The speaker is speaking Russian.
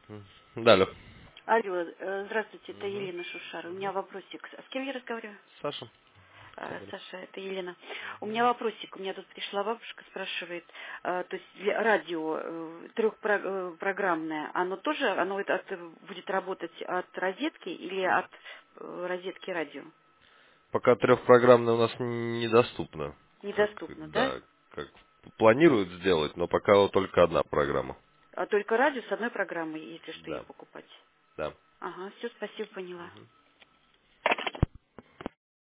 Да, алло. Алло, здравствуйте, это Мгм. Елена Шушар. У меня Мгм. вопросик. С кем я разговариваю? Саша. Говорит. Саша, это Елена. У меня Мгм. вопросик. У меня тут пришла бабушка, спрашивает, то есть радио трехпрограммное, оно тоже, будет работать от розетки или от розетки радио? Пока трехпрограммная у нас недоступна. Как, Недоступно, да? да, как планируют сделать, но пока вот только одна программа. А только радио с одной программой, если что, ей Да, покупать. да. Ага, все, спасибо, поняла. Мгм.